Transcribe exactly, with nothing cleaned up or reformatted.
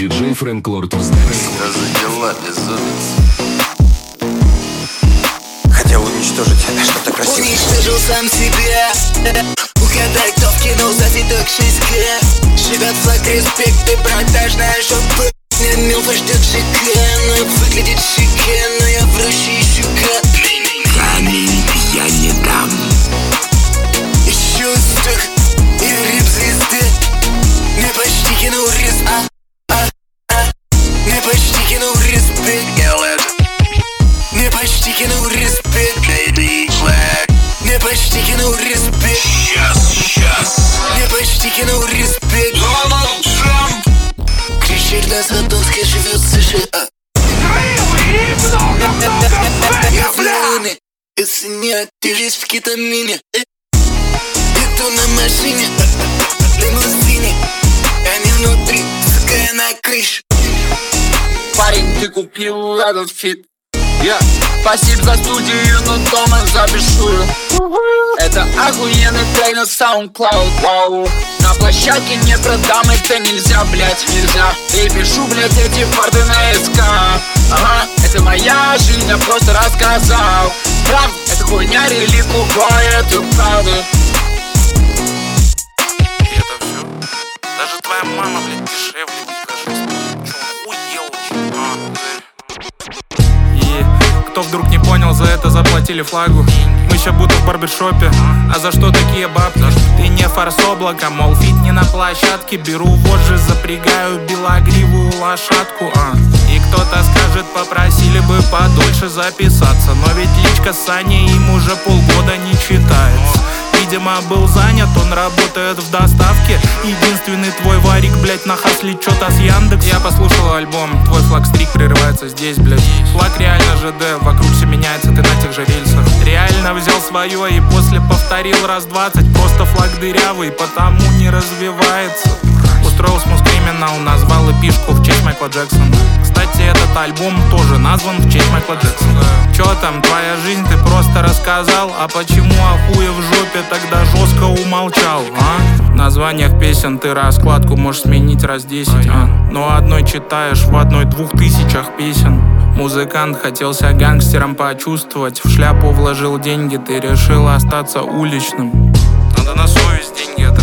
Диджей Фрэнк Лорд в Микс. Что за дела, безумец? Хотел уничтожить что-то красивое. Уничтожил сам себя. Угадай, кто вкинул за фиток шесть ка. Живет флаг, респект и продажная жопа. Милфа ждет ЖК, но выглядит шикарно. Я в роще ищу крат. Камень я не дам. Ищу успех и рип-звезды. Не почти кинул рис, а, а, а. Не почти кинул респект. Не почти кинул респект. Не почти кинул респект. Сейчас, сейчас. Не почти кинул респект. Дональд Трамп. Кричит на Садовской, живет в США. Я в Леоне, если не отделись в кетамине. Иду на машине, лимузине. Я не внутри, сука, я на крыше. Парень, ты купил этот фит. Я спасибо за студию, но дома запишу. Это охуенный трек на SoundCloud, вау. На площадке не продам, это нельзя, блять, нельзя. И пишу, блять, эти фарды на СК. Ага, это моя жизнь, я просто рассказал. Правда, это хуйня, релик, лукой, это правда. И это все? Даже твоя мама, блядь, дешевле, блядь, кажется. Чё, охуел вообще? А, и кто вдруг не понял, за это заплатили флагу. Мы ща будто в барбершопе. А за что такие бабки? Ты не фарс облака, мол, фит не на площадке. Беру вожжи, запрягаю белогривую лошадку. а. И кто-то скажет, попросили бы подольше записаться. Но ведь личка Сани им уже полгода не читается. Видимо, был занят, он работает в доставке. Единственный твой варик, блять, на хасле чё-то с Яндекс. Я послушал альбом, твой флагстрик прерывается здесь, блять. Флаг реально ЖД, вокруг все меняется, ты на тех же рельсах. Реально взял свое и после повторил раз двадцать. Просто флаг дырявый, потому не развивается. Устроил смус криминал, назвал эпишку в честь Майкла Джексона. Кстати, этот альбом тоже назван в честь Майкла Джексона. Чё там, твоя жизнь, ты просто рассказал. А почему охуя в жопе тогда жестко умолчал, а? В названиях песен ты раскладку можешь сменить раз десять, а? Но одной читаешь в одной двух тысячах песен. Музыкант хотел себя гангстером почувствовать. В шляпу вложил деньги, ты решил остаться уличным. Надо на совесть деньги